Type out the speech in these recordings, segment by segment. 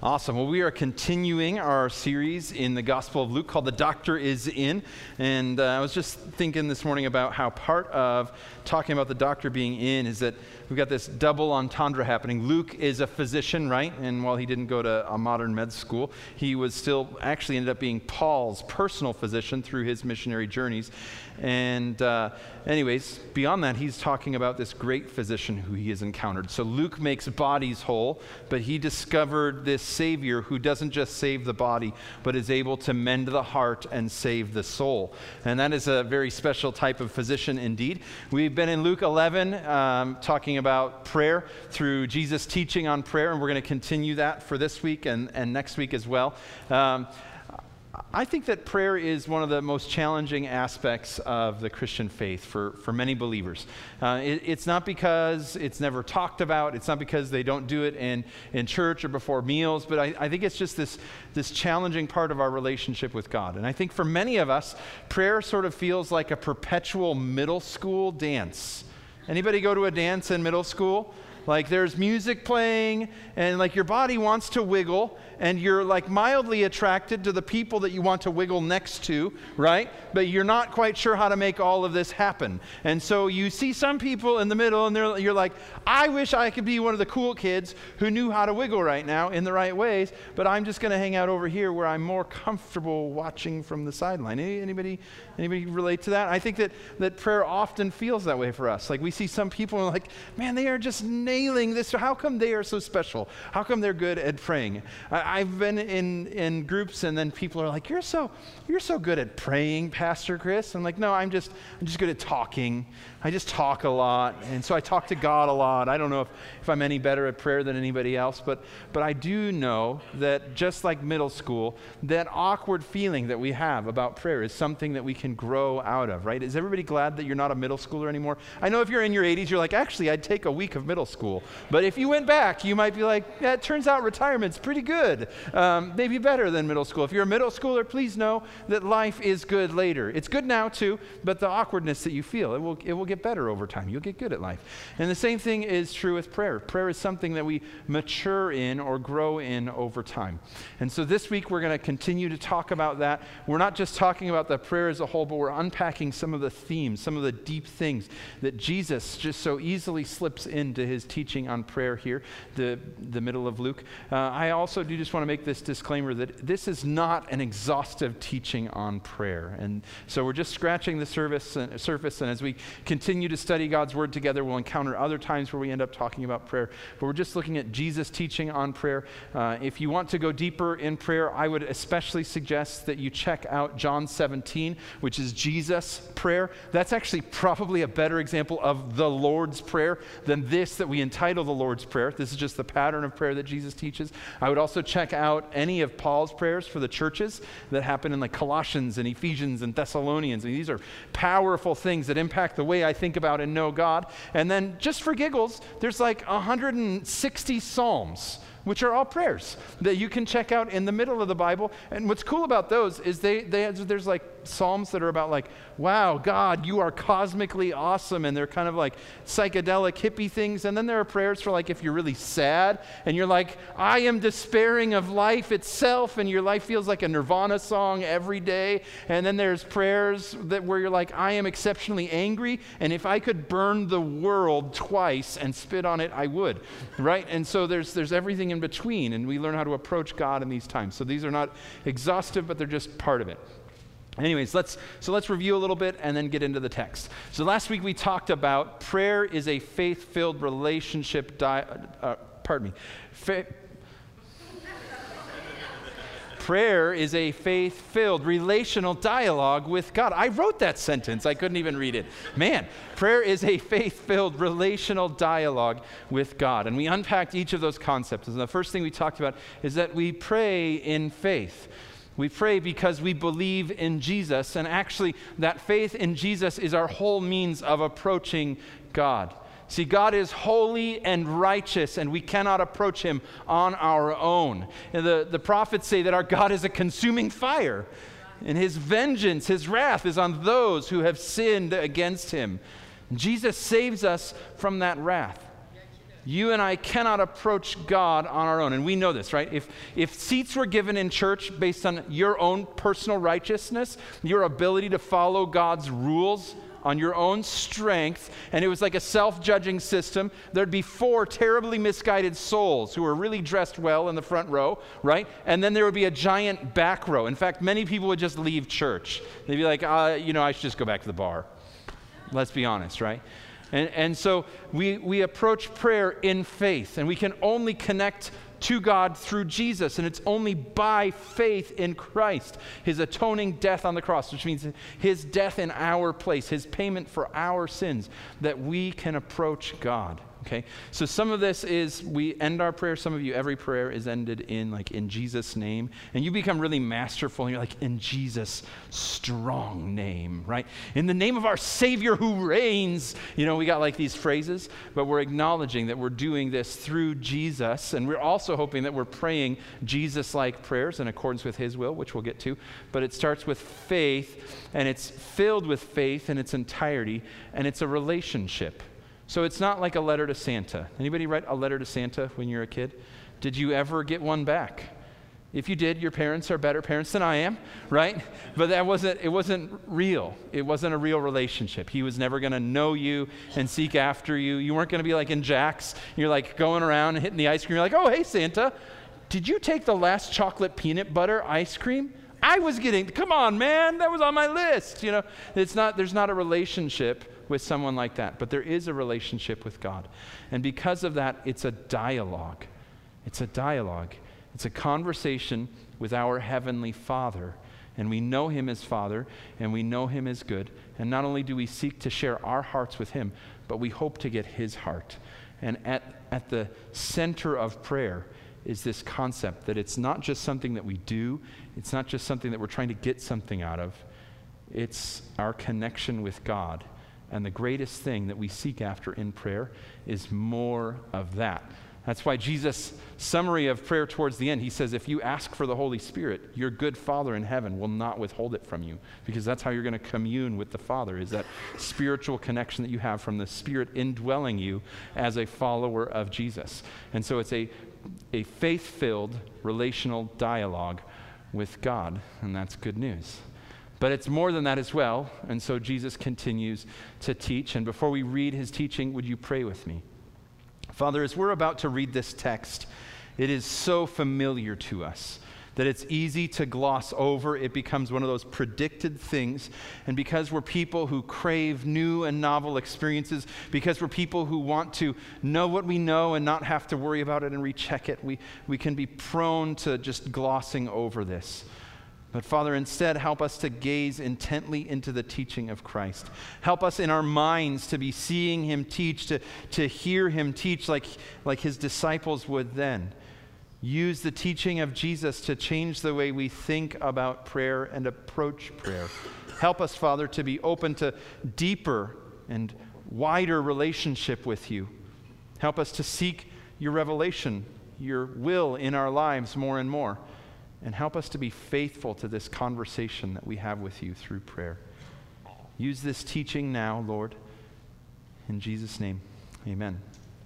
Awesome. Well, we are continuing our series in the Gospel of Luke called The Doctor is In. And I was just thinking this morning about how part of talking about the doctor being in is that we've got this double entendre happening. Luke is a physician, right? And while he didn't go to a modern med school, he was still actually ended up being Paul's personal physician through his missionary journeys. And anyways, beyond that, he's talking about this great physician who he has encountered. So Luke makes bodies whole, but he discovered this Savior who doesn't just save the body, but is able to mend the heart and save the soul. And that is a very special type of physician indeed. We've been in Luke 11 talking about prayer through Jesus' teaching on prayer, and we're going to continue that for this week and next week as well. I think that prayer is one of the most challenging aspects of the Christian faith for many believers. It's not because it's never talked about. It's not because they don't do it in church or before meals, but I think it's just this challenging part of our relationship with God. And I think for many of us, prayer sort of feels like a perpetual middle school dance. Anybody go to a dance in middle school? Like there's music playing and like your body wants to wiggle and you're like mildly attracted to the people that you want to wiggle next to, right? But you're not quite sure how to make all of this happen. And so you see some people in the middle and you're like, I wish I could be one of the cool kids who knew how to wiggle right now in the right ways, but I'm just going to hang out over here where I'm more comfortable watching from the sideline. Anybody relate to that? I think that prayer often feels that way for us. Like we see some people and we're like, man, they are just nailing this. How come they are so special? How come they're good at praying? I've been in groups and then people are like, you're so good at praying, Pastor Chris. I'm like, no, I'm just good at talking. I just talk a lot, and so I talk to God a lot. I don't know if I'm any better at prayer than anybody else, but I do know that just like middle school, that awkward feeling that we have about prayer is something that we can grow out of, right? Is everybody glad that you're not a middle schooler anymore? I know if you're in your 80s, you're like, actually, I'd take a week of middle school. But if you went back, you might be like, yeah, it turns out retirement's pretty good. Maybe better than middle school. If you're a middle schooler, please know that life is good later. It's good now too, but the awkwardness that you feel, it will get better over time. You'll get good at life. And the same thing is true with prayer. Prayer is something that we mature in or grow in over time. And so this week we're going to continue to talk about that. We're not just talking about the prayer as a whole, but we're unpacking some of the themes, some of the deep things that Jesus just so easily slips into his teaching on prayer here, the middle of Luke. I also do just want to make this disclaimer that this is not an exhaustive teaching on prayer. And so we're just scratching the surface, and as we continue to study God's Word together, we'll encounter other times where we end up talking about prayer. But we're just looking at Jesus' teaching on prayer. If you want to go deeper in prayer, I would especially suggest that you check out John 17, which is Jesus' prayer. That's actually probably a better example of the Lord's Prayer than this that we entitle the Lord's Prayer. This is just the pattern of prayer that Jesus teaches. I would also check out any of Paul's prayers for the churches that happen in like Colossians and Ephesians and Thessalonians. And these are powerful things that impact the way I think about and know God. And then just for giggles, there's like 160 Psalms, which are all prayers that you can check out in the middle of the Bible. And what's cool about those is there's like Psalms that are about like, wow, God, you are cosmically awesome. And they're kind of like psychedelic hippie things. And then there are prayers for like if you're really sad and you're like, I am despairing of life itself, and your life feels like a Nirvana song every day. And then there's prayers where you're like, I am exceptionally angry, and if I could burn the world twice and spit on it, I would, right? And so there's everything in between, and we learn how to approach God in these times. So these are not exhaustive, but they're just part of it. Anyways, let's review a little bit and then get into the text. So last week we talked about prayer is a faith-filled relationship. Prayer is a faith-filled relational dialogue with God. I wrote that sentence. I couldn't even read it. Man, prayer is a faith-filled relational dialogue with God. And we unpacked each of those concepts. And the first thing we talked about is that we pray in faith. We pray because we believe in Jesus, and actually that faith in Jesus is our whole means of approaching God. See, God is holy and righteous, and we cannot approach him on our own. And the prophets say that our God is a consuming fire, and his vengeance, his wrath is on those who have sinned against him. Jesus saves us from that wrath. You and I cannot approach God on our own. And we know this, right? If seats were given in church based on your own personal righteousness, your ability to follow God's rules on your own strength, and it was like a self-judging system, there'd be 4 terribly misguided souls who were really dressed well in the front row, right? And then there would be a giant back row. In fact, many people would just leave church. They'd be like, I should just go back to the bar. Let's be honest, right? And so we approach prayer in faith, and we can only connect to God through Jesus, and it's only by faith in Christ, his atoning death on the cross, which means his death in our place, his payment for our sins, that we can approach God. Okay, so some of this is, we end our prayer, some of you, every prayer is ended in Jesus' name, and you become really masterful, and you're like, in Jesus' strong name, right? In the name of our Savior who reigns. We got like these phrases, but we're acknowledging that we're doing this through Jesus, and we're also hoping that we're praying Jesus-like prayers in accordance with his will, which we'll get to, but it starts with faith, and it's filled with faith in its entirety, and it's a relationship. So it's not like a letter to Santa. Anybody write a letter to Santa when you're a kid? Did you ever get one back? If you did, your parents are better parents than I am, right? But it wasn't real. It wasn't a real relationship. He was never going to know you and seek after you. You weren't going to be like in Jack's. You're like going around and hitting the ice cream. You're like, oh, hey, Santa, did you take the last chocolate peanut butter ice cream? Come on, man, that was on my list. There's not a relationship with someone like that, but there is a relationship with God. And because of that, it's a dialogue. It's a dialogue. It's a conversation with our Heavenly Father. And we know him as Father, and we know him as good. And not only do we seek to share our hearts with him, but we hope to get his heart. And at the center of prayer is this concept that it's not just something that we do, it's not just something that we're trying to get something out of, it's our connection with God. And the greatest thing that we seek after in prayer is more of that. That's why Jesus' summary of prayer towards the end, he says, if you ask for the Holy Spirit, your good Father in heaven will not withhold it from you, because that's how you're going to commune with the Father, is that spiritual connection that you have from the Spirit indwelling you as a follower of Jesus. And so it's a faith-filled relational dialogue with God, and that's good news. But it's more than that as well, and so Jesus continues to teach. And before we read his teaching, would you pray with me? Father, as we're about to read this text, it is so familiar to us that it's easy to gloss over. It becomes one of those predicted things. And because we're people who crave new and novel experiences, because we're people who want to know what we know and not have to worry about it and recheck it, we can be prone to just glossing over this. But Father, instead, help us to gaze intently into the teaching of Christ. Help us in our minds to be seeing him teach, to hear him teach like his disciples would then. Use the teaching of Jesus to change the way we think about prayer and approach prayer. Help us, Father, to be open to deeper and wider relationship with you. Help us to seek your revelation, your will in our lives more and more. And help us to be faithful to this conversation that we have with you through prayer. Use this teaching now, Lord. In Jesus' name, amen.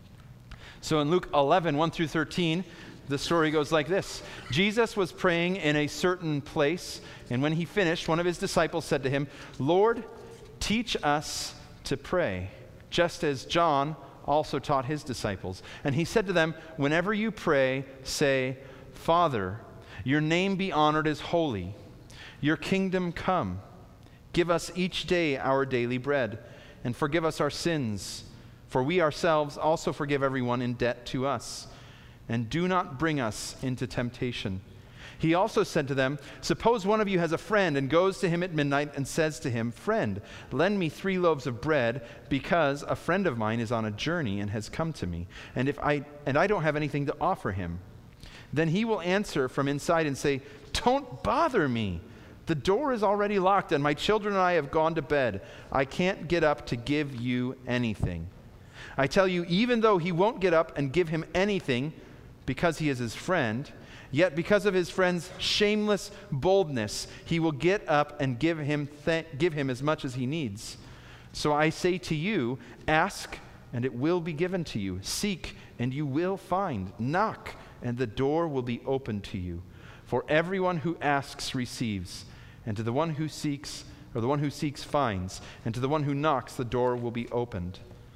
So in Luke 11, 1 through 13, the story goes like this. Jesus was praying in a certain place, and when he finished, one of his disciples said to him, Lord, teach us to pray, just as John also taught his disciples. And he said to them, whenever you pray, say, Father, your name be honored as holy. Your kingdom come. Give us each day our daily bread, and forgive us our sins, for we ourselves also forgive everyone in debt to us. And do not bring us into temptation. He also said to them, suppose one of you has a friend and goes to him at midnight and says to him, Friend, lend me 3 loaves of bread, because a friend of mine is on a journey and has come to me, and I don't have anything to offer him. Then he will answer from inside and say, Don't bother me. The door is already locked, and my children and I have gone to bed. I can't get up to give you anything. I tell you, even though he won't get up and give him anything because he is his friend, yet because of his friend's shameless boldness, he will get up and give him as much as he needs. So I say to you, ask, and it will be given to you. Seek, and you will find. Knock, and the door will be opened to you. For everyone who asks receives, and to the one who seeks, or the one who seeks finds, and to the one who knocks the door will be opened.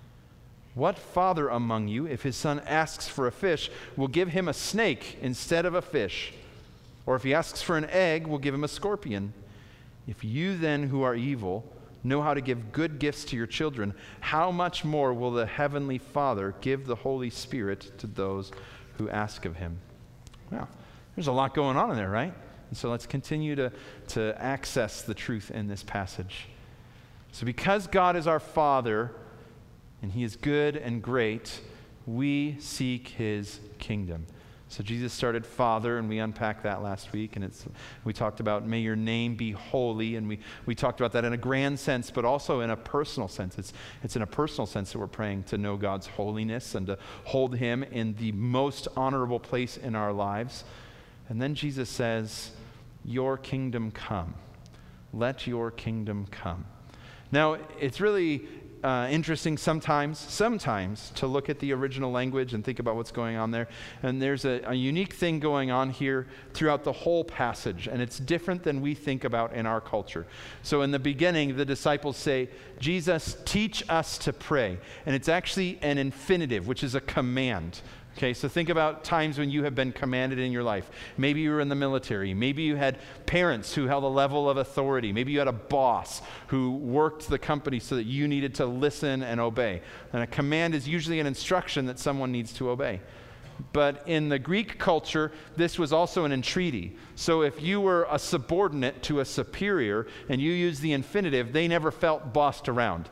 What father among you, if his son asks for a fish, will give him a snake instead of a fish? Or if he asks for an egg, will give him a scorpion? If you then, who are evil, know how to give good gifts to your children, how much more will the heavenly Father give the Holy Spirit to those who ask of him? Well, there's a lot going on in there, right? And so let's continue to access the truth in this passage. So because God is our Father, and he is good and great, we seek his kingdom. So Jesus started Father, and we unpacked that last week, and we talked about may your name be holy, and we talked about that in a grand sense, but also in a personal sense. It's in a personal sense that we're praying to know God's holiness and to hold him in the most honorable place in our lives. And then Jesus says, your kingdom come. Let your kingdom come. Now, it's really interesting sometimes to look at the original language and think about what's going on there. And there's a unique thing going on here throughout the whole passage, and it's different than we think about in our culture. So in the beginning, the disciples say, Jesus, teach us to pray. And it's actually an infinitive, which is a command. Okay, so think about times when you have been commanded in your life. Maybe you were in the military. Maybe you had parents who held a level of authority. Maybe you had a boss who worked the company so that you needed to listen and obey. And a command is usually an instruction that someone needs to obey. But in the Greek culture, this was also an entreaty. So if you were a subordinate to a superior and you used the infinitive, they never felt bossed around.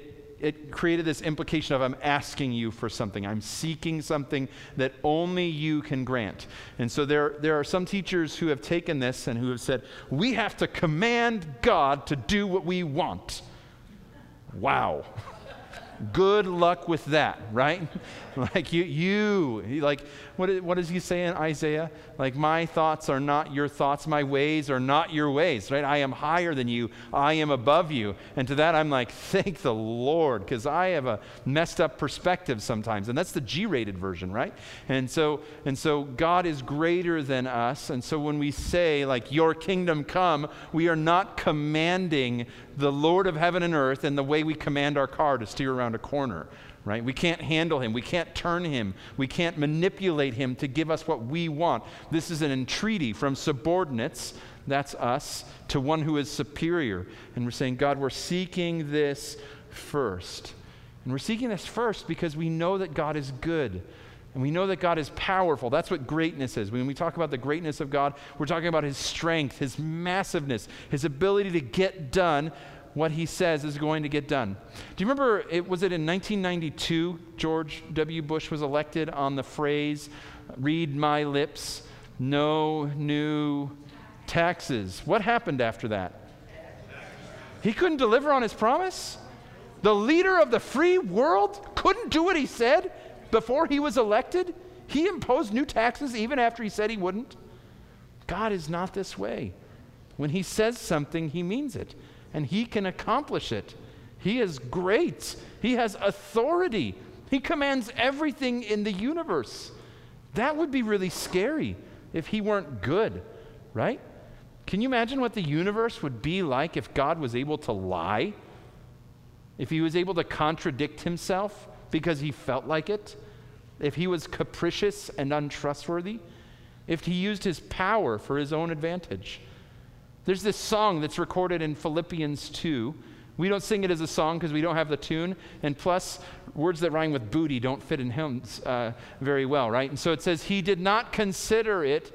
It created this implication of I'm asking you for something. I'm seeking something that only you can grant. And so there are some teachers who have taken this and who have said, we have to command God to do what we want. Wow. Good luck with that, right? Like like what does he say in Isaiah? Like my thoughts are not your thoughts, my ways are not your ways, right? I am higher than you, I am above you. And to that I'm like, thank the Lord, because I have a messed up perspective sometimes. And that's the G-rated version, right? And so God is greater than us. And so when we say like your kingdom come, we are not commanding the Lord of heaven and earth in the way we command our car to steer around a corner, right? We can't handle him. We can't turn him. We can't manipulate him to give us what we want. This is an entreaty from subordinates, that's us, to one who is superior. And we're saying, God, we're seeking this first. And we're seeking this first because we know that God is good. And we know that God is powerful. That's what greatness is. When we talk about the greatness of God, we're talking about his strength, his massiveness, his ability to get done what he says is going to get done. Do you remember, was it in 1992, George W. Bush was elected on the phrase, read my lips, no new taxes. What happened after that? He couldn't deliver on his promise? The leader of the free world couldn't do what he said before he was elected? He imposed new taxes even after he said he wouldn't? God is not this way. When he says something, he means it. And he can accomplish it. He is great. He has authority. He commands everything in the universe. That would be really scary if he weren't good, right? Can you imagine what the universe would be like if God was able to lie? If he was able to contradict himself because he felt like it? If he was capricious and untrustworthy? If he used his power for his own advantage? There's this song that's recorded in Philippians 2. We don't sing it as a song because we don't have the tune. And plus, words that rhyme with booty don't fit in hymns very well, right? And so it says, he did not consider it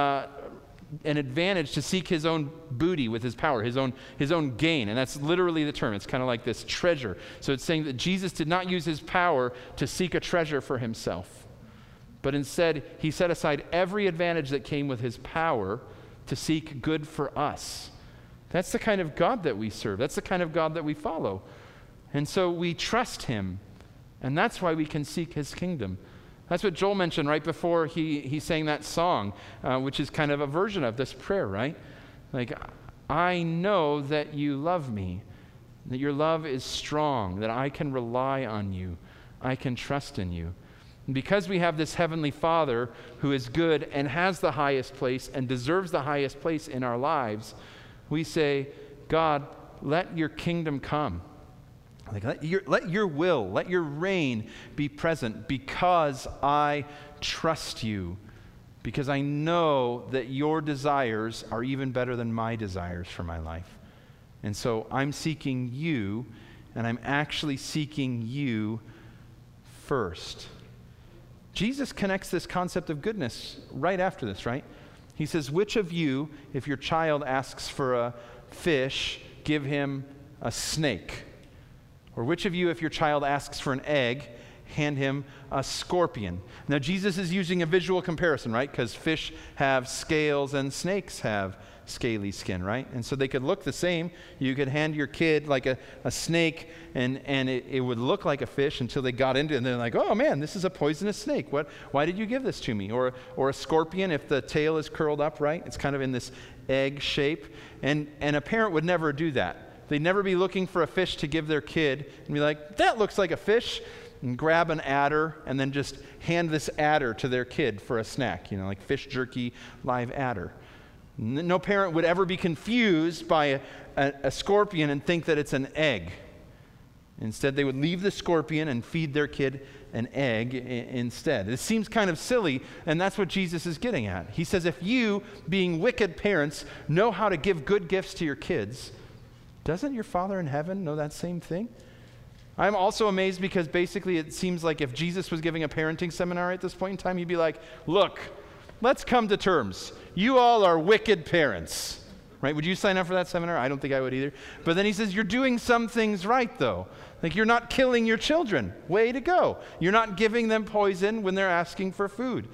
an advantage to seek his own booty with his power, his own gain. And that's literally the term. It's kind of like this treasure. So it's saying that Jesus did not use his power to seek a treasure for himself. But instead, he set aside every advantage that came with his power to seek good for us. That's the kind of God that we serve. That's the kind of God that we follow. And so we trust him. And that's why we can seek his kingdom. That's what Joel mentioned right before he sang that song, which is kind of a version of this prayer, right? Like, I know that you love me, that your love is strong, that I can rely on you. I can trust in you. And because we have this heavenly Father who is good and has the highest place and deserves the highest place in our lives, we say, God, let your kingdom come. Like, let your will, let your reign be present because I trust you, because I know that your desires are even better than my desires for my life. And so I'm seeking you, and I'm actually seeking you first. Jesus connects this concept of goodness right after this, right? He says, which of you, if your child asks for a fish, give him a snake? Or which of you, if your child asks for an egg, hand him a scorpion? Now, Jesus is using a visual comparison, right? Because fish have scales and snakes have scaly skin, right? And so they could look the same. You could hand your kid like a snake, and it would look like a fish until they got into it, and they're like, oh man, this is a poisonous snake. Why did you give this to me? Or a scorpion, if the tail is curled up, right? It's kind of in this egg shape. And a parent would never do that. They'd never be looking for a fish to give their kid and be like, that looks like a fish, and grab an adder and then just hand this adder to their kid for a snack, like fish jerky, live adder. No parent would ever be confused by a scorpion and think that it's an egg. Instead, they would leave the scorpion and feed their kid an egg instead. It seems kind of silly, and that's what Jesus is getting at. He says, if you, being wicked parents, know how to give good gifts to your kids, doesn't your Father in heaven know that same thing? I'm also amazed because basically it seems like if Jesus was giving a parenting seminar at this point in time, he'd be like, look, let's come to terms. You all are wicked parents, right? Would you sign up for that seminar? I don't think I would either. But then he says, you're doing some things right, though. Like, you're not killing your children. Way to go. You're not giving them poison when they're asking for food.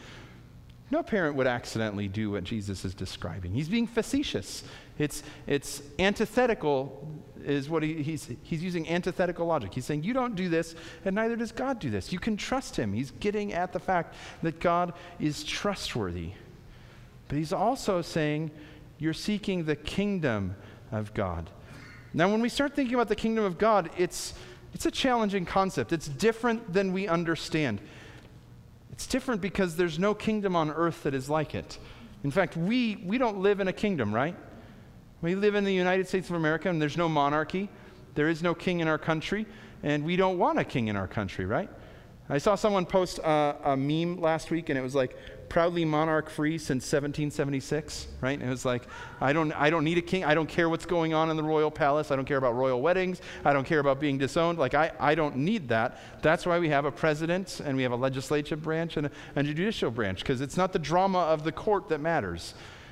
No parent would accidentally do what Jesus is describing. He's being facetious. It's antithetical is what he's using antithetical logic. He's saying, you don't do this, and neither does God do this. You can trust him. He's getting at the fact that God is trustworthy. But he's also saying, you're seeking the kingdom of God. Now, when we start thinking about the kingdom of God, it's a challenging concept. It's different than we understand. It's different because there's no kingdom on earth that is like it. In fact, we don't live in a kingdom, right? We live in the United States of America, and there's no monarchy. There is no king in our country, and we don't want a king in our country, right? I saw someone post a meme last week, and it was like, proudly monarch-free since 1776, right? And it was like, I don't need a king. I don't care what's going on in the royal palace. I don't care about royal weddings. I don't care about being disowned. Like, I don't need that. That's why we have a president, and we have a legislative branch and a judicial branch, because it's not the drama of the court that matters.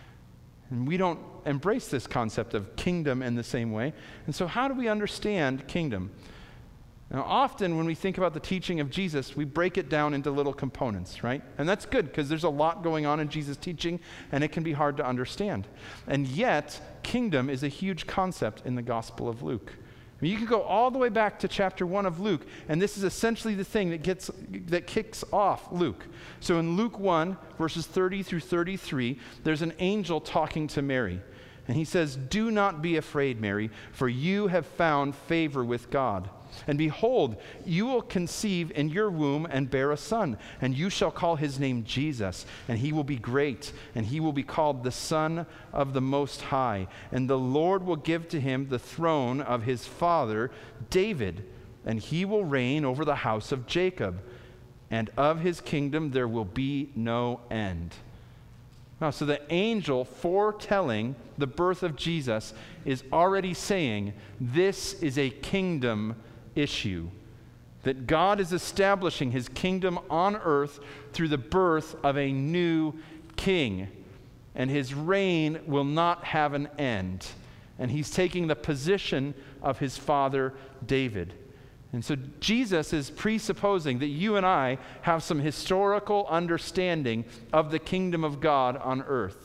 And we don't embrace this concept of kingdom in the same way. And so how do we understand kingdom? Now, often when we think about the teaching of Jesus, we break it down into little components, right? And that's good because there's a lot going on in Jesus' teaching, and it can be hard to understand. And yet, kingdom is a huge concept in the Gospel of Luke. I mean, you can go all the way back to chapter 1 of Luke, and this is essentially the thing that kicks off Luke. So in Luke 1, verses 30 through 33, there's an angel talking to Mary. And he says, "Do not be afraid, Mary, for you have found favor with God. And behold, you will conceive in your womb and bear a son, and you shall call his name Jesus, and he will be great, and he will be called the Son of the Most High. And the Lord will give to him the throne of his father David, and he will reign over the house of Jacob, and of his kingdom there will be no end." Now, so the angel foretelling the birth of Jesus is already saying this is a kingdom issue, that God is establishing his kingdom on earth through the birth of a new king, and his reign will not have an end. And he's taking the position of his father David. And so Jesus is presupposing that you and I have some historical understanding of the kingdom of God on earth.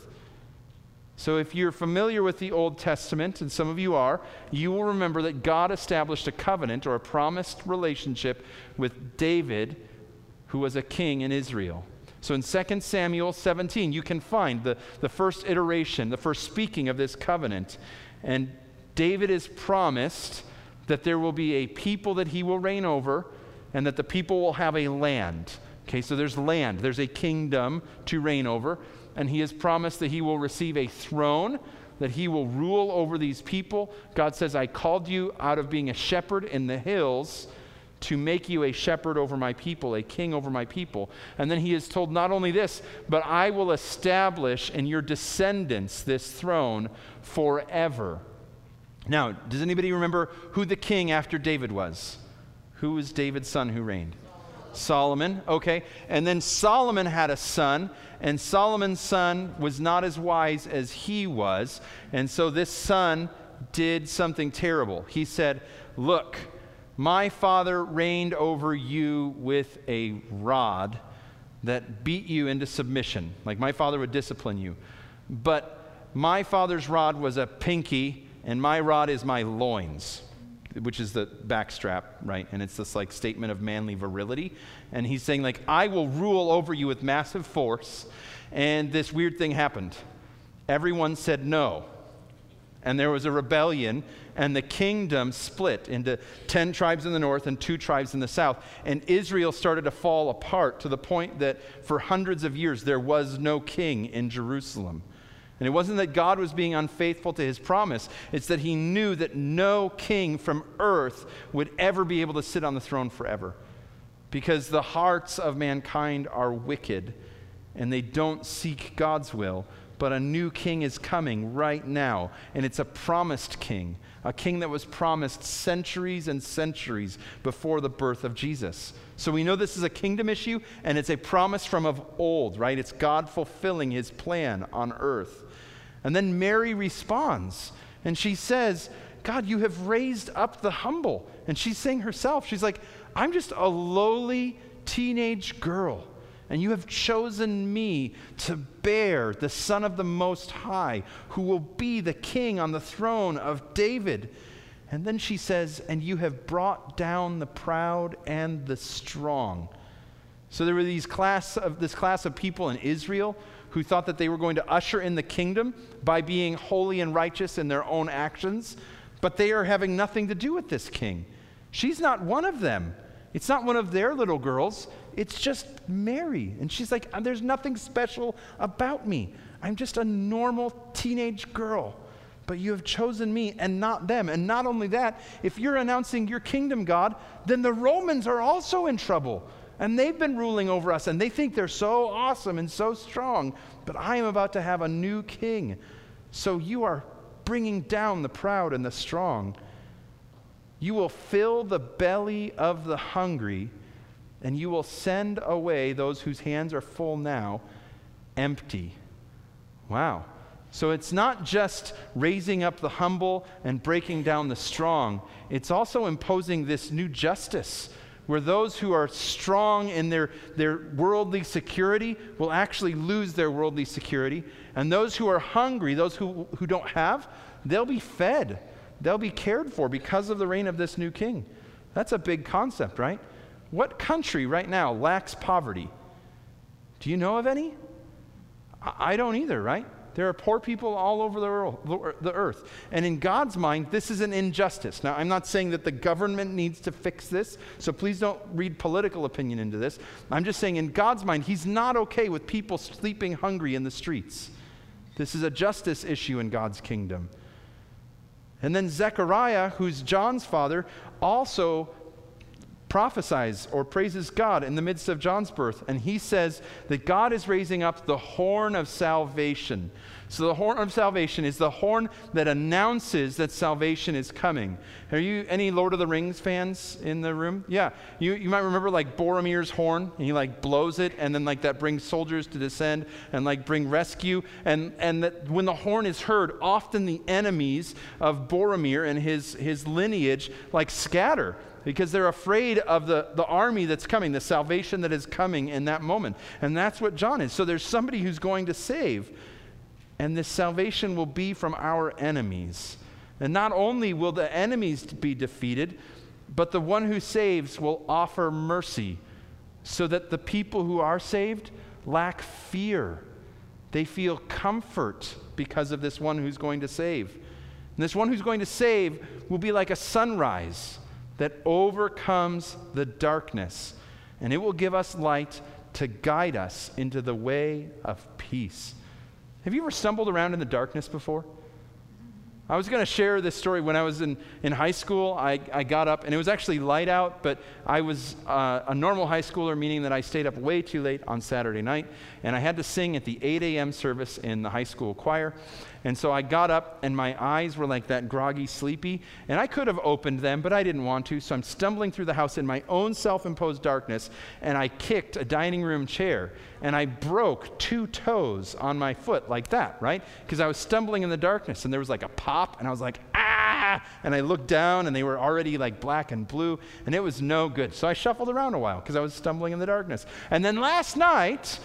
So if you're familiar with the Old Testament, and some of you are, you will remember that God established a covenant or a promised relationship with David, who was a king in Israel. So in 2 Samuel 17, you can find the first iteration, the first speaking of this covenant. And David is promised that there will be a people that he will reign over, and that the people will have a land. Okay, so there's land. There's a kingdom to reign over. And he has promised that he will receive a throne, that he will rule over these people. God says, I called you out of being a shepherd in the hills to make you a shepherd over my people, a king over my people. And then he is told not only this, but I will establish in your descendants this throne forever. Now, does anybody remember who the king after David was? Who was David's son who reigned? Solomon, okay. And then Solomon had a son, and Solomon's son was not as wise as he was. And so this son did something terrible. He said, look, my father reigned over you with a rod that beat you into submission. Like my father would discipline you. But my father's rod was a pinky, and my rod is my loins, which is the backstrap, right? And it's this like statement of manly virility. And he's saying like, I will rule over you with massive force. And this weird thing happened. Everyone said no. And there was a rebellion, and the kingdom split into 10 tribes in the north and 2 tribes in the south. And Israel started to fall apart to the point that for hundreds of years there was no king in Jerusalem. And it wasn't that God was being unfaithful to his promise. It's that he knew that no king from earth would ever be able to sit on the throne forever. Because the hearts of mankind are wicked, and they don't seek God's will. But a new king is coming right now, and it's a promised king, a king that was promised centuries and centuries before the birth of Jesus. So we know this is a kingdom issue, and it's a promise from of old, right? It's God fulfilling his plan on earth. And then Mary responds, and she says, God, you have raised up the humble. And she's saying herself, she's like, I'm just a lowly teenage girl, and you have chosen me to bear the Son of the Most High, who will be the king on the throne of David. And then she says, and you have brought down the proud and the strong. So there were this class of people in Israel who thought that they were going to usher in the kingdom by being holy and righteous in their own actions, but they are having nothing to do with this king. She's not one of them. It's not one of their little girls. It's just Mary. And she's like, there's nothing special about me. I'm just a normal teenage girl. But you have chosen me and not them. And not only that, if you're announcing your kingdom, God, then the Romans are also in trouble. And they've been ruling over us, and they think they're so awesome and so strong. But I am about to have a new king. So you are bringing down the proud and the strong. You will fill the belly of the hungry, and you will send away those whose hands are full now, empty. Wow. So it's not just raising up the humble and breaking down the strong. It's also imposing this new justice, where those who are strong in their worldly security will actually lose their worldly security. And those who are hungry, those who don't have, they'll be fed. They'll be cared for because of the reign of this new king. That's a big concept, right? What country right now lacks poverty? Do you know of any? I don't either, right? There are poor people all over the earth. And in God's mind, this is an injustice. Now, I'm not saying that the government needs to fix this, so please don't read political opinion into this. I'm just saying in God's mind, he's not okay with people sleeping hungry in the streets. This is a justice issue in God's kingdom. And then Zechariah, who's John's father, also prophesies or praises God in the midst of John's birth. And he says that God is raising up the horn of salvation. So the horn of salvation is the horn that announces that salvation is coming. Are you any Lord of the Rings fans in the room? Yeah. You might remember like Boromir's horn, and he like blows it, and then like that brings soldiers to descend and like bring rescue. And that when the horn is heard, often the enemies of Boromir and his lineage like scatter, because they're afraid of the army that's coming, the salvation that is coming in that moment. And that's what John is. So there's somebody who's going to save. And this salvation will be from our enemies. And not only will the enemies be defeated, but the one who saves will offer mercy, so that the people who are saved lack fear. They feel comfort because of this one who's going to save. And this one who's going to save will be like a sunrise that overcomes the darkness, and it will give us light to guide us into the way of peace. Have you ever stumbled around in the darkness before? I was going to share this story. When I was in high school, I got up, and it was actually light out, but I was a normal high schooler, meaning that I stayed up way too late on Saturday night, and I had to sing at the 8 a.m. service in the high school choir. And so I got up, and my eyes were like that groggy, sleepy, and I could have opened them, but I didn't want to, so I'm stumbling through the house in my own self-imposed darkness, and I kicked a dining room chair, and I broke 2 toes on my foot like that, right? Because I was stumbling in the darkness, and there was like a pop, and I was like, ah! And I looked down, and they were already like black and blue, and it was no good. So I shuffled around a while because I was stumbling in the darkness. And then last night,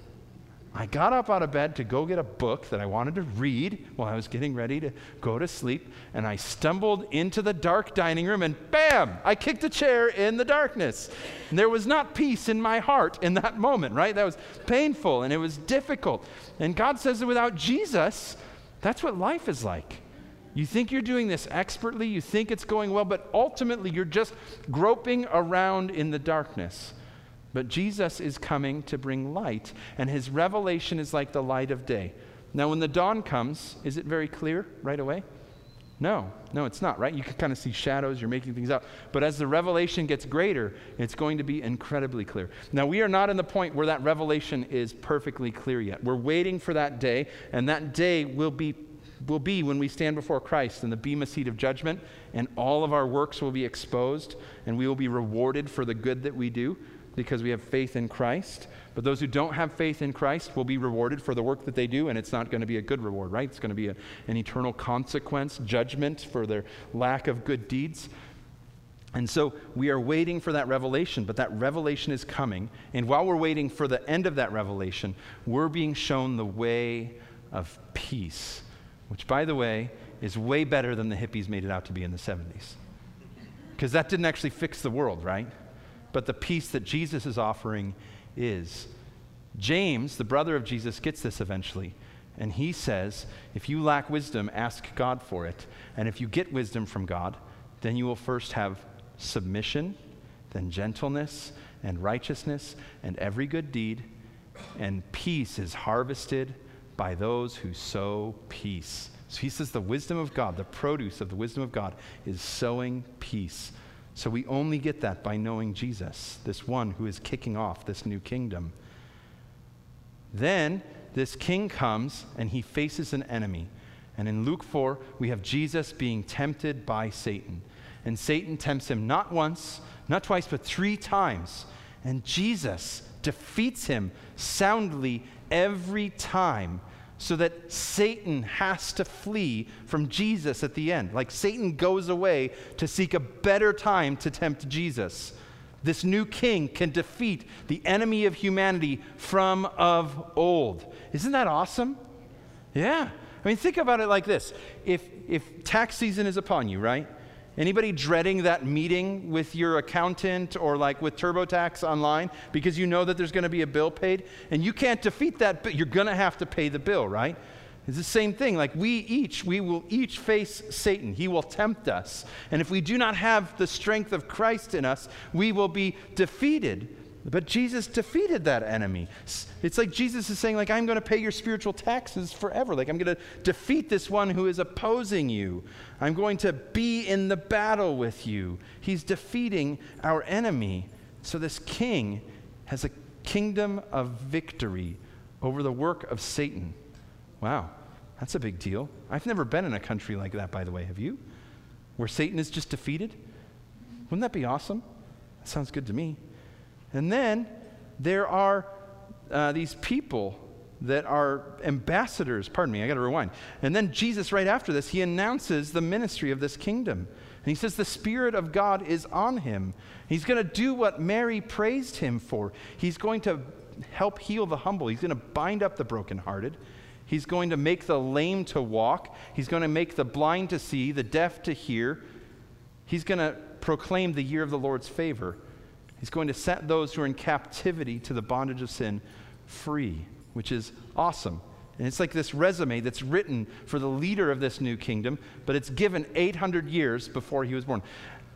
I got up out of bed to go get a book that I wanted to read while I was getting ready to go to sleep, and I stumbled into the dark dining room, and bam, I kicked a chair in the darkness. And there was not peace in my heart in that moment, right? That was painful, and it was difficult. And God says that without Jesus, that's what life is like. You think you're doing this expertly, you think it's going well, but ultimately you're just groping around in the darkness. But Jesus is coming to bring light, and his revelation is like the light of day. Now, when the dawn comes, is it very clear right away? No, it's not, right? You can kind of see shadows, you're making things out. But as the revelation gets greater, it's going to be incredibly clear. Now, we are not in the point where that revelation is perfectly clear yet. We're waiting for that day, and that day will be when we stand before Christ in the bema seat of judgment, and all of our works will be exposed, and we will be rewarded for the good that we do, because we have faith in Christ. But those who don't have faith in Christ will be rewarded for the work that they do, and it's not going to be a good reward, right? It's going to be an eternal consequence, judgment for their lack of good deeds. And so we are waiting for that revelation, but that revelation is coming. And while we're waiting for the end of that revelation, we're being shown the way of peace, which, by the way, is way better than the hippies made it out to be in the 70s. Because that didn't actually fix the world, right? But the peace that Jesus is offering is. James, the brother of Jesus, gets this eventually. And he says, if you lack wisdom, ask God for it. And if you get wisdom from God, then you will first have submission, then gentleness and righteousness and every good deed. And peace is harvested by those who sow peace. So he says the wisdom of God, the produce of the wisdom of God, is sowing peace. So we only get that by knowing Jesus, this one who is kicking off this new kingdom. Then this king comes and he faces an enemy. And in Luke 4, we have Jesus being tempted by Satan. And Satan tempts him not once, not twice, but 3 times. And Jesus defeats him soundly every time, so that Satan has to flee from Jesus at the end. Like Satan goes away to seek a better time to tempt Jesus. This new king can defeat the enemy of humanity from of old. Isn't that awesome? Yeah. I mean, think about it like this. If tax season is upon you, right? Anybody dreading that meeting with your accountant or like with TurboTax online because you know that there's going to be a bill paid and you can't defeat that, but you're going to have to pay the bill, right? It's the same thing. Like we will each face Satan. He will tempt us. And if we do not have the strength of Christ in us, we will be defeated. But Jesus defeated that enemy. It's like Jesus is saying, like, I'm going to pay your spiritual taxes forever. Like, I'm going to defeat this one who is opposing you. I'm going to be in the battle with you. He's defeating our enemy. So this king has a kingdom of victory over the work of Satan. Wow, that's a big deal. I've never been in a country like that, by the way. Have you? Where Satan is just defeated? Wouldn't that be awesome? That sounds good to me. And then there are these people that are ambassadors. Pardon me, I got to rewind. And then Jesus, right after this, he announces the ministry of this kingdom. And he says the Spirit of God is on him. He's going to do what Mary praised him for. He's going to help heal the humble. He's going to bind up the brokenhearted. He's going to make the lame to walk. He's going to make the blind to see, the deaf to hear. He's going to proclaim the year of the Lord's favor. He's going to set those who are in captivity to the bondage of sin free, which is awesome. And it's like this resume that's written for the leader of this new kingdom, but it's given 800 years before he was born.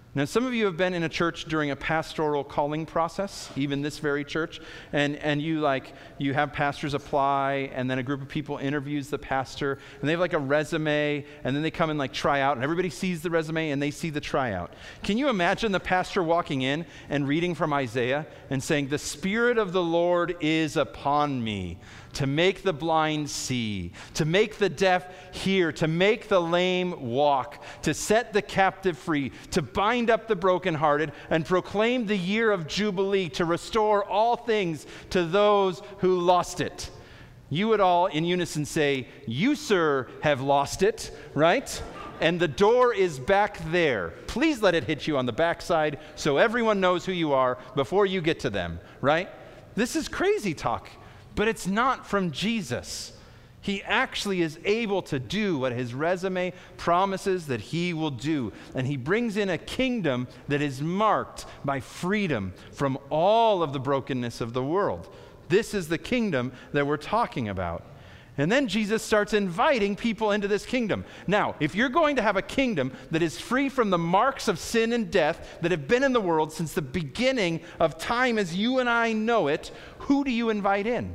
Now, some of you have been in a church during a pastoral calling process, even this very church, and you have pastors apply, and then a group of people interviews the pastor, and they have like a resume, and then they come and like try out, and everybody sees the resume, and they see the tryout. Can you imagine the pastor walking in and reading from Isaiah and saying, "The Spirit of the Lord is upon me, to make the blind see, to make the deaf hear, to make the lame walk, to set the captive free, to bind up the brokenhearted, and proclaim the year of Jubilee, to restore all things to those who lost it." You would all in unison say, "You, sir, have lost it," right? And the door is back there. Please let it hit you on the backside so everyone knows who you are before you get to them, right? This is crazy talk. But it's not from Jesus. He actually is able to do what his resume promises that he will do. And he brings in a kingdom that is marked by freedom from all of the brokenness of the world. This is the kingdom that we're talking about. And then Jesus starts inviting people into this kingdom. Now, if you're going to have a kingdom that is free from the marks of sin and death that have been in the world since the beginning of time as you and I know it, who do you invite in?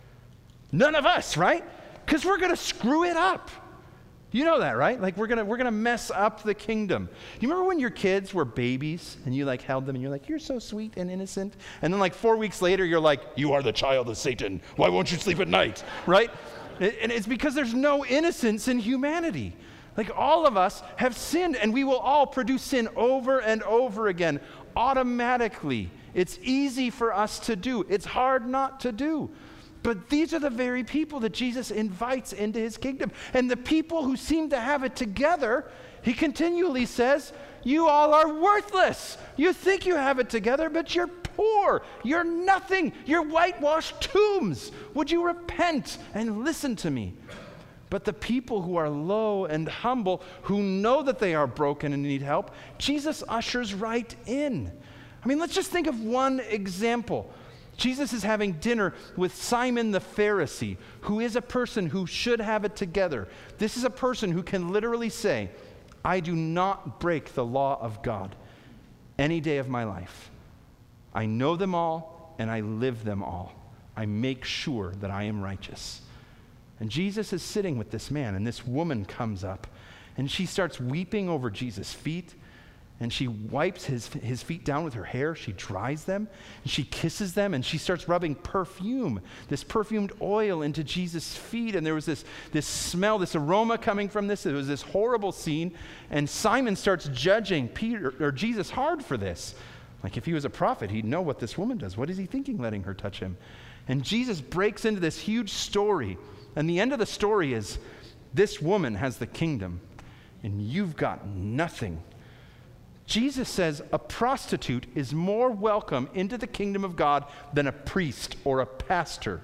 None of us, right? Because we're going to screw it up. You know that, right? Like we're gonna mess up the kingdom. You remember when your kids were babies and you like held them and you're like, "You're so sweet and innocent," and then like 4 weeks later you're like, "You are the child of Satan. Why won't you sleep at night?" Right? And it's because there's no innocence in humanity. Like all of us have sinned, and we will all produce sin over and over again automatically. It's easy for us to do. It's hard not to do. But these are the very people that Jesus invites into his kingdom. And the people who seem to have it together, he continually says, "You all are worthless. You think you have it together, but you're poor. You're nothing. You're whitewashed tombs. Would you repent and listen to me?" But the people who are low and humble, who know that they are broken and need help, Jesus ushers right in. I mean, let's just think of one example. Jesus is having dinner with Simon the Pharisee, who is a person who should have it together. This is a person who can literally say, "I do not break the law of God any day of my life. I know them all and I live them all. I make sure that I am righteous." And Jesus is sitting with this man, and this woman comes up, and she starts weeping over Jesus' feet. And she wipes his feet down with her hair. She dries them, and she kisses them, and she starts rubbing perfume, this perfumed oil into Jesus' feet. And there was this smell, this aroma coming from this. It was this horrible scene. And Simon starts judging Peter or Jesus hard for this. Like if he was a prophet, he'd know what this woman does. What is he thinking letting her touch him? And Jesus breaks into this huge story. And the end of the story is, this woman has the kingdom, and you've got nothing. Jesus says a prostitute is more welcome into the kingdom of God than a priest or a pastor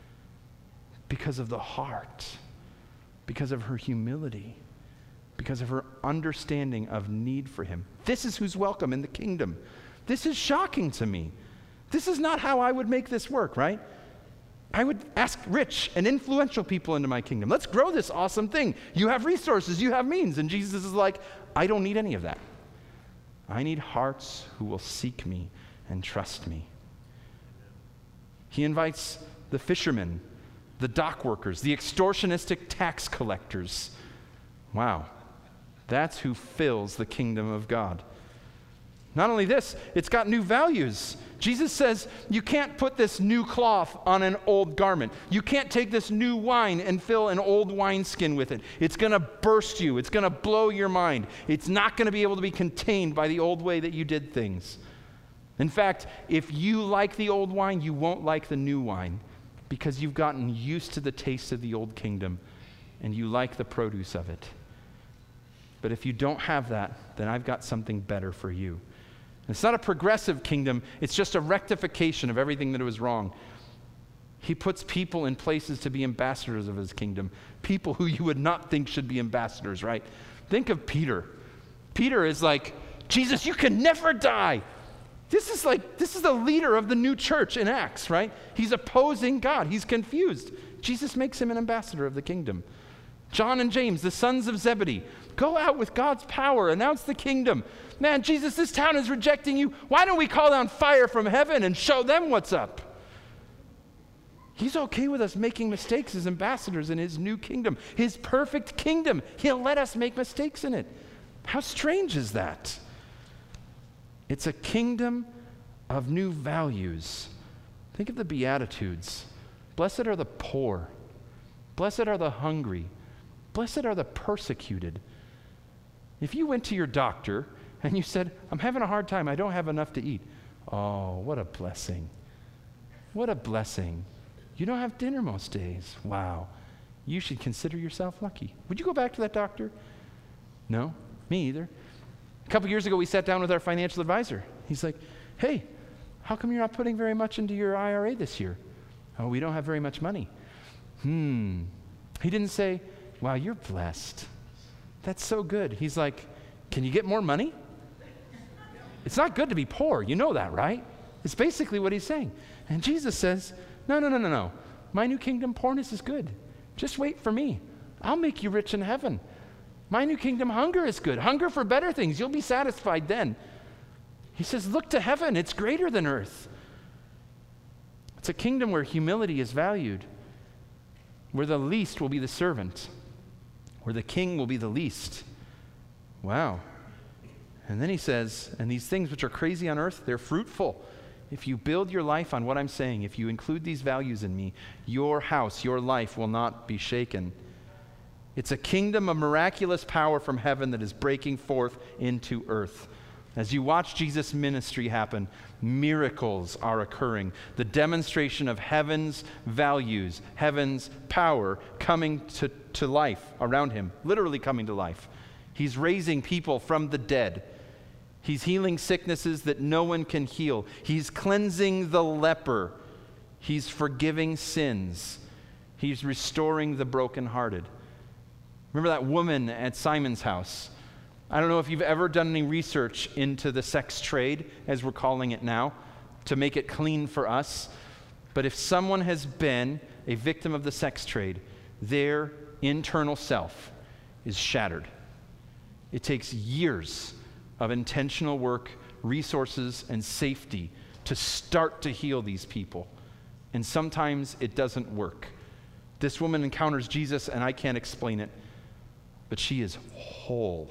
because of the heart, because of her humility, because of her understanding of need for him. This is who's welcome in the kingdom. This is shocking to me. This is not how I would make this work, right? I would ask rich and influential people into my kingdom. Let's grow this awesome thing. You have resources, you have means. And Jesus is like, I don't need any of that. I need hearts who will seek me and trust me. He invites the fishermen, the dock workers, the extortionistic tax collectors. Wow, that's who fills the kingdom of God. Not only this, it's got new values. Jesus says you can't put this new cloth on an old garment. You can't take this new wine and fill an old wineskin with it. It's going to burst you. It's going to blow your mind. It's not going to be able to be contained by the old way that you did things. In fact, if you like the old wine, you won't like the new wine because you've gotten used to the taste of the old kingdom and you like the produce of it. But if you don't have that, then I've got something better for you. It's not a progressive kingdom. It's just a rectification of everything that was wrong. He puts people in places to be ambassadors of his kingdom, people who you would not think should be ambassadors, right? Think of Peter. Peter is like, Jesus, you can never die. This is the leader of the new church in Acts, right? He's opposing God. He's confused. Jesus makes him an ambassador of the kingdom. John and James, the sons of Zebedee, go out with God's power, announce the kingdom. Man, Jesus, this town is rejecting you. Why don't we call down fire from heaven and show them what's up? He's okay with us making mistakes as ambassadors in his new kingdom, his perfect kingdom. He'll let us make mistakes in it. How strange is that? It's a kingdom of new values. Think of the Beatitudes. Blessed are the poor. Blessed are the hungry. Blessed are the persecuted. If you went to your doctor and you said, I'm having a hard time, I don't have enough to eat. Oh, what a blessing. What a blessing. You don't have dinner most days. Wow. You should consider yourself lucky. Would you go back to that doctor? No, me either. A couple years ago, we sat down with our financial advisor. He's like, hey, how come you're not putting very much into your IRA this year? Oh, we don't have very much money. He didn't say, wow, you're blessed. That's so good. He's like, can you get more money? It's not good to be poor. You know that, right? It's basically what he's saying. And Jesus says, no. My new kingdom, poorness is good. Just wait for me. I'll make you rich in heaven. My new kingdom, hunger is good. Hunger for better things. You'll be satisfied then. He says, look to heaven. It's greater than earth. It's a kingdom where humility is valued, where the least will be the servant, where the king will be the least. Wow. And then he says, and these things which are crazy on earth, they're fruitful. If you build your life on what I'm saying, if you include these values in me, your house, your life will not be shaken. It's a kingdom of miraculous power from heaven that is breaking forth into earth. As you watch Jesus' ministry happen, miracles are occurring. The demonstration of heaven's values, heaven's power coming to life around him, literally coming to life. He's raising people from the dead. He's healing sicknesses that no one can heal. He's cleansing the leper. He's forgiving sins. He's restoring the brokenhearted. Remember that woman at Simon's house? I don't know if you've ever done any research into the sex trade, as we're calling it now, to make it clean for us. But if someone has been a victim of the sex trade, their internal self is shattered. It takes years of intentional work, resources, and safety to start to heal these people. And sometimes it doesn't work. This woman encounters Jesus, and I can't explain it, but she is whole.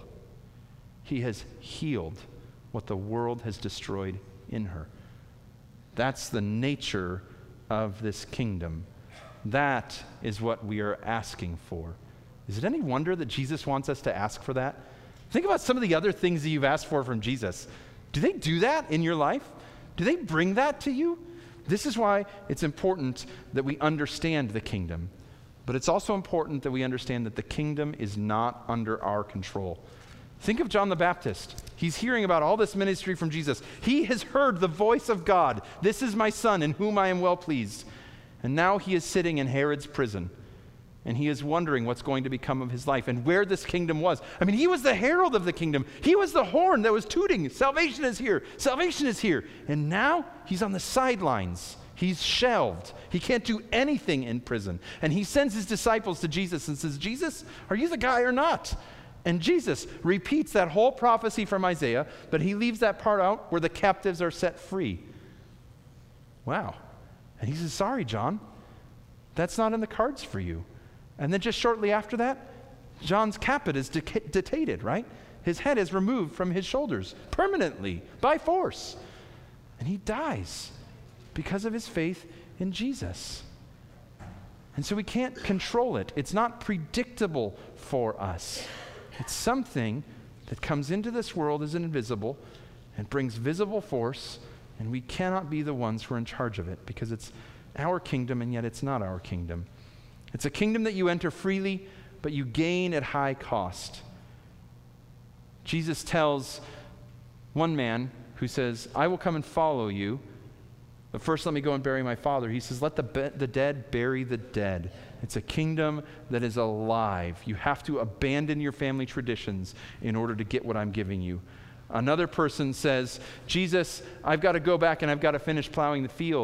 He has healed what the world has destroyed in her. That's the nature of this kingdom. That is what we are asking for. Is it any wonder that Jesus wants us to ask for that? Think about some of the other things that you've asked for from Jesus. Do they do that in your life? Do they bring that to you? This is why it's important that we understand the kingdom. But it's also important that we understand that the kingdom is not under our control. Think of John the Baptist. He's hearing about all this ministry from Jesus. He has heard the voice of God. This is my son in whom I am well pleased. And now he is sitting in Herod's prison. And he is wondering what's going to become of his life and where this kingdom was. I mean, he was the herald of the kingdom. He was the horn that was tooting. Salvation is here. Salvation is here. And now he's on the sidelines. He's shelved. He can't do anything in prison. And he sends his disciples to Jesus and says, Jesus, are you the guy or not? And Jesus repeats that whole prophecy from Isaiah, but he leaves that part out where the captives are set free. Wow. And he says, sorry, John, that's not in the cards for you. And then just shortly after that, John's caput is detated, right? His head is removed from his shoulders permanently by force. And he dies because of his faith in Jesus. And so we can't control it. It's not predictable for us. It's something that comes into this world as invisible and brings visible force, and we cannot be the ones who are in charge of it because it's our kingdom and yet it's not our kingdom. It's a kingdom that you enter freely, but you gain at high cost. Jesus tells one man who says, I will come and follow you, but first let me go and bury my father. He says, let the dead bury the dead. It's a kingdom that is alive. You have to abandon your family traditions in order to get what I'm giving you. Another person says, Jesus, I've got to go back and I've got to finish plowing the field.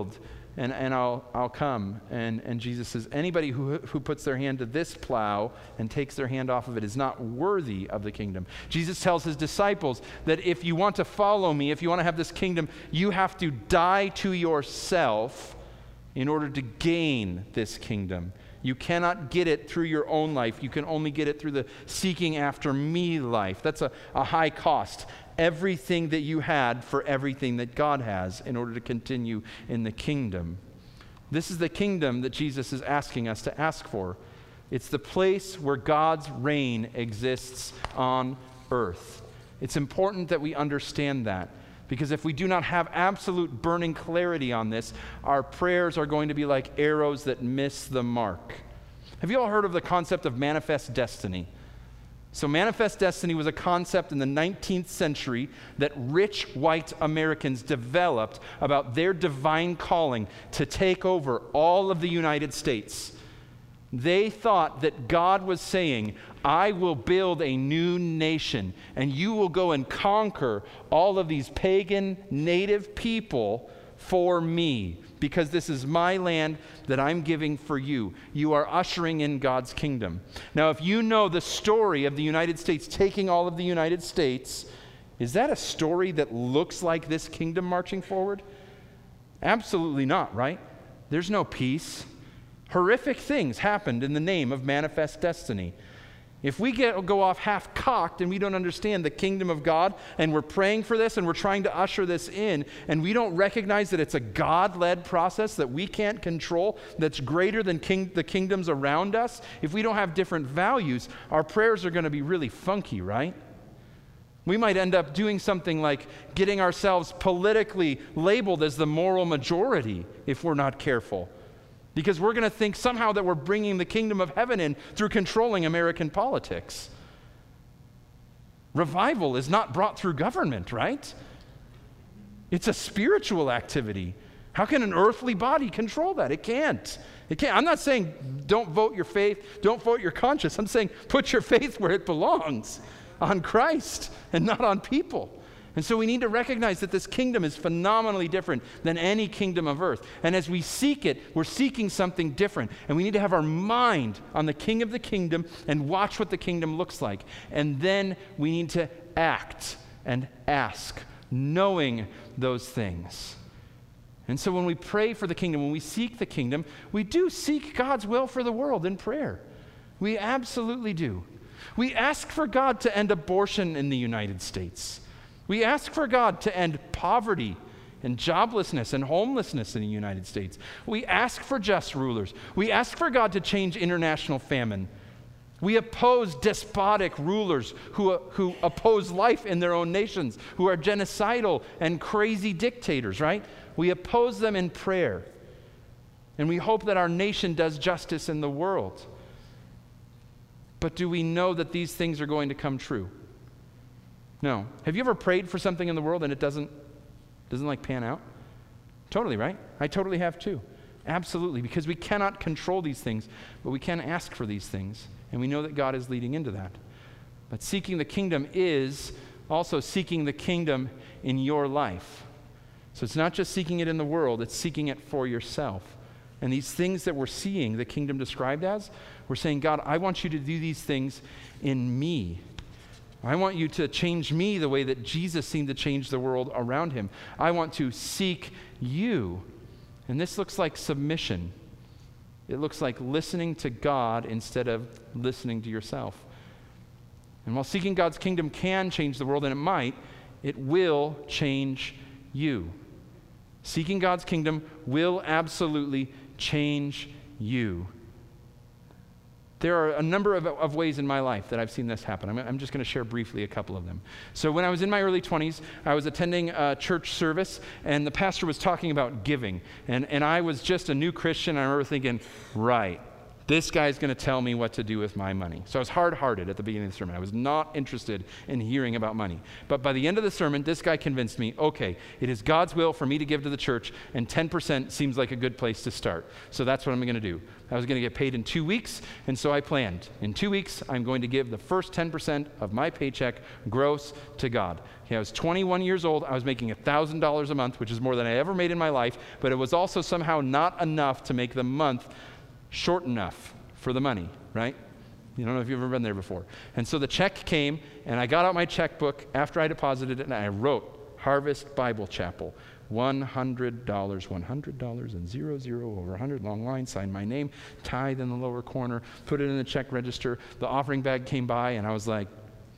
and I'll come. And Jesus says, anybody who puts their hand to this plow and takes their hand off of it is not worthy of the kingdom. Jesus tells his disciples that if you want to follow me, if you want to have this kingdom, you have to die to yourself in order to gain this kingdom. You cannot get it through your own life. You can only get it through the seeking after me life. That's a high cost. Everything that you had for everything that God has in order to continue in the kingdom. This is the kingdom that Jesus is asking us to ask for. It's the place where God's reign exists on earth. It's important that we understand that, because if we do not have absolute burning clarity on this, our prayers are going to be like arrows that miss the mark. Have you all heard of the concept of manifest destiny? So manifest destiny was a concept in the 19th century that rich white Americans developed about their divine calling to take over all of the United States. They thought that God was saying, I will build a new nation, and you will go and conquer all of these pagan native people for me, because this is my land that I'm giving for you. You are ushering in God's kingdom. Now, if you know the story of the United States taking all of the United States, is that a story that looks like this kingdom marching forward? Absolutely not, right? There's no peace. Horrific things happened in the name of manifest destiny. If we go off half-cocked and we don't understand the kingdom of God, and we're praying for this and we're trying to usher this in, and we don't recognize that it's a God-led process that we can't control, that's greater than the kingdoms around us, if we don't have different values, our prayers are going to be really funky, right? We might end up doing something like getting ourselves politically labeled as the moral majority if we're not careful. Because we're going to think somehow that we're bringing the kingdom of heaven in through controlling American politics. Revival is not brought through government, right? It's a spiritual activity. How can an earthly body control that? It can't. It can't. I'm not saying don't vote your faith, don't vote your conscience. I'm saying put your faith where it belongs, on Christ and not on people. And so we need to recognize that this kingdom is phenomenally different than any kingdom of earth. And as we seek it, we're seeking something different. And we need to have our mind on the king of the kingdom and watch what the kingdom looks like. And then we need to act and ask, knowing those things. And so when we pray for the kingdom, when we seek the kingdom, we do seek God's will for the world in prayer. We absolutely do. We ask for God to end abortion in the United States. We ask for God to end poverty and joblessness and homelessness in the United States. We ask for just rulers. We ask for God to change international famine. We oppose despotic rulers who oppose life in their own nations, who are genocidal and crazy dictators, right? We oppose them in prayer. And we hope that our nation does justice in the world. But do we know that these things are going to come true? No. Have you ever prayed for something in the world and it doesn't like pan out? Totally, right? I totally have too. Absolutely, because we cannot control these things, but we can ask for these things, and we know that God is leading into that. But seeking the kingdom is also seeking the kingdom in your life. So it's not just seeking it in the world, it's seeking it for yourself. And these things that we're seeing the kingdom described as, we're saying, God, I want you to do these things in me. I want you to change me the way that Jesus seemed to change the world around him. I want to seek you. And this looks like submission. It looks like listening to God instead of listening to yourself. And while seeking God's kingdom can change the world, and it will change you. Seeking God's kingdom will absolutely change you. There are a number of ways in my life that I've seen this happen. I'm just going to share briefly a couple of them. So when I was in my early 20s, I was attending a church service, and the pastor was talking about giving. And I was just a new Christian, and I remember thinking, right, this guy's going to tell me what to do with my money. So I was hard-hearted at the beginning of the sermon. I was not interested in hearing about money. But by the end of the sermon, this guy convinced me, okay, it is God's will for me to give to the church, and 10% seems like a good place to start. So that's what I'm going to do. I was going to get paid in 2 weeks, and so I planned. In 2 weeks, I'm going to give the first 10% of my paycheck gross to God. Okay, I was 21 years old. I was making $1,000 a month, which is more than I ever made in my life, but it was also somehow not enough to make the month short enough for the money, right? You don't know if you've ever been there before. And so the check came, and I got out my checkbook after I deposited it, and I wrote Harvest Bible Chapel. $100, and 00 over 100, long line, signed my name, tithe in the lower corner, put it in the check register. The offering bag came by, and I was like,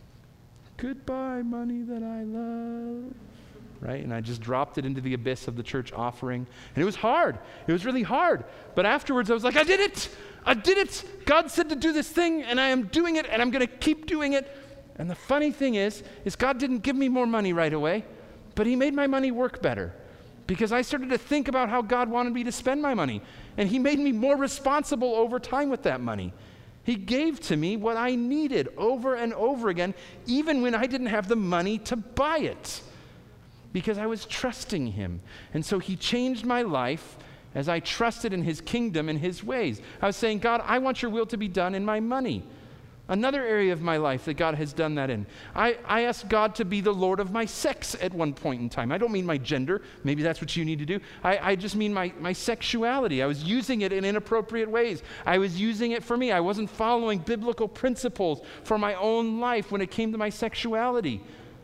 goodbye, money that I love, right? And I just dropped it into the abyss of the church offering. And it was hard. It was really hard. But afterwards, I was like, I did it. I did it. God said to do this thing, and I am doing it, and I'm going to keep doing it. And the funny thing is God didn't give me more money right away, but he made my money work better. Because I started to think about how God wanted me to spend my money. And he made me more responsible over time with that money. He gave to me what I needed over and over again, even when I didn't have the money to buy it. Because I was trusting him. And so he changed my life as I trusted in his kingdom and his ways. I was saying, God, I want your will to be done in my money. Another area of my life that God has done that in. I asked God to be the Lord of my sex at one point in time. I don't mean my gender. Maybe that's what you need to do. I just mean my sexuality. I was using it in inappropriate ways. I was using it for me. I wasn't following biblical principles for my own life when it came to my sexuality.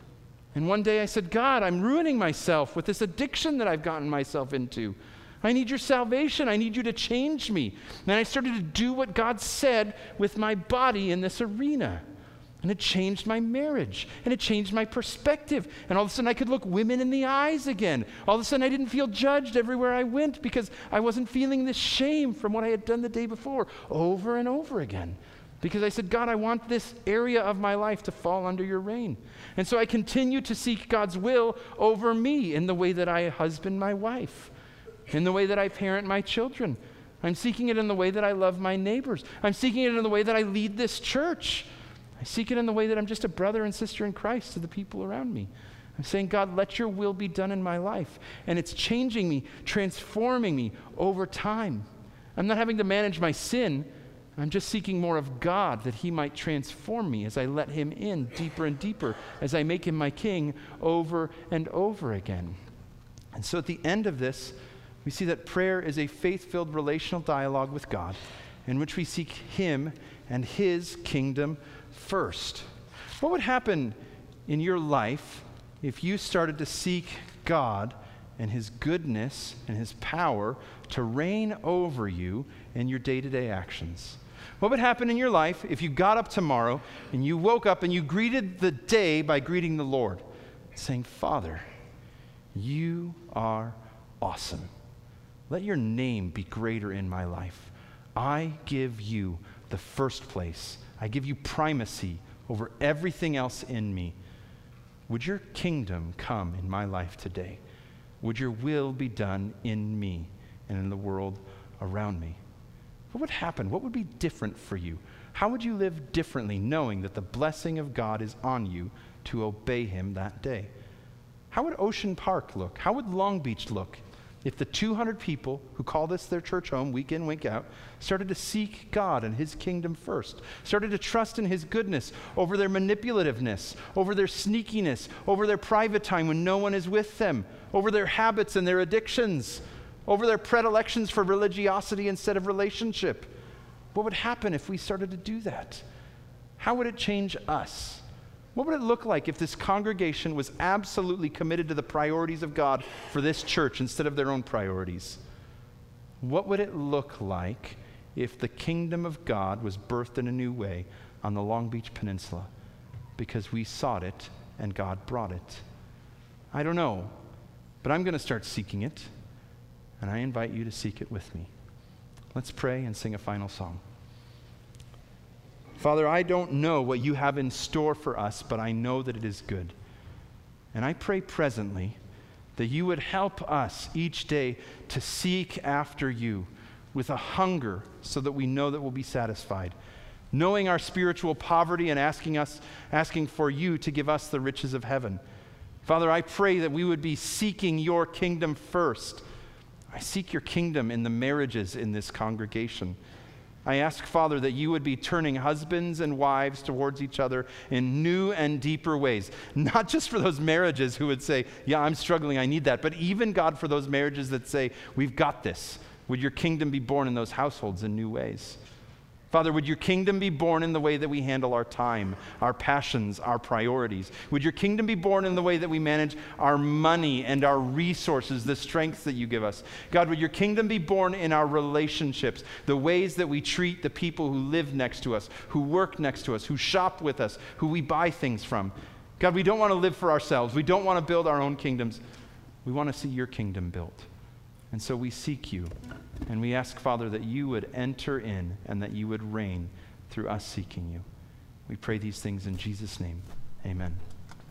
And one day I said, God, I'm ruining myself with this addiction that I've gotten myself into. I need your salvation. I need you to change me. And I started to do what God said with my body in this arena. And it changed my marriage. And it changed my perspective. And all of a sudden I could look women in the eyes again. All of a sudden I didn't feel judged everywhere I went because I wasn't feeling this shame from what I had done the day before over and over again. Because I said, God, I want this area of my life to fall under your reign. And so I continue to seek God's will over me in the way that I husband my wife. In the way that I parent my children. I'm seeking it in the way that I love my neighbors. I'm seeking it in the way that I lead this church. I seek it in the way that I'm just a brother and sister in Christ to the people around me. I'm saying, God, let your will be done in my life. And it's changing me, transforming me over time. I'm not having to manage my sin. I'm just seeking more of God that he might transform me as I let him in deeper and deeper, as I make him my king over and over again. And so at the end of this, we see that prayer is a faith-filled relational dialogue with God in which we seek him and his kingdom first. What would happen in your life if you started to seek God and his goodness and his power to reign over you in your day-to-day actions? What would happen in your life if you got up tomorrow and you woke up and you greeted the day by greeting the Lord, saying, Father, you are awesome. Let your name be greater in my life. I give you the first place. I give you primacy over everything else in me. Would your kingdom come in my life today? Would your will be done in me and in the world around me? What would happen? What would be different for you? How would you live differently knowing that the blessing of God is on you to obey him that day? How would Ocean Park look? How would Long Beach look if the 200 people who call this their church home week in, week out, started to seek God and his kingdom first, started to trust in his goodness over their manipulativeness, over their sneakiness, over their private time when no one is with them, over their habits and their addictions, over their predilections for religiosity instead of relationship? What would happen if we started to do that? How would it change us? What would it look like if this congregation was absolutely committed to the priorities of God for this church instead of their own priorities? What would it look like if the kingdom of God was birthed in a new way on the Long Beach Peninsula because we sought it and God brought it? I don't know, but I'm going to start seeking it, and I invite you to seek it with me. Let's pray and sing a final song. Father, I don't know what you have in store for us, but I know that it is good. And I pray presently that you would help us each day to seek after you with a hunger so that we know that we'll be satisfied, knowing our spiritual poverty and asking for you to give us the riches of heaven. Father, I pray that we would be seeking your kingdom first. I seek your kingdom in the marriages in this congregation. I ask, Father, that you would be turning husbands and wives towards each other in new and deeper ways. Not just for those marriages who would say, yeah, I'm struggling, I need that, but even, God, for those marriages that say, we've got this. Would your kingdom be born in those households in new ways? Father, would your kingdom be born in the way that we handle our time, our passions, our priorities? Would your kingdom be born in the way that we manage our money and our resources, the strengths that you give us? God, would your kingdom be born in our relationships, the ways that we treat the people who live next to us, who work next to us, who shop with us, who we buy things from? God, we don't want to live for ourselves. We don't want to build our own kingdoms. We want to see your kingdom built. And so we seek you. And we ask, Father, that you would enter in and that you would reign through us seeking you. We pray these things in Jesus' name. Amen.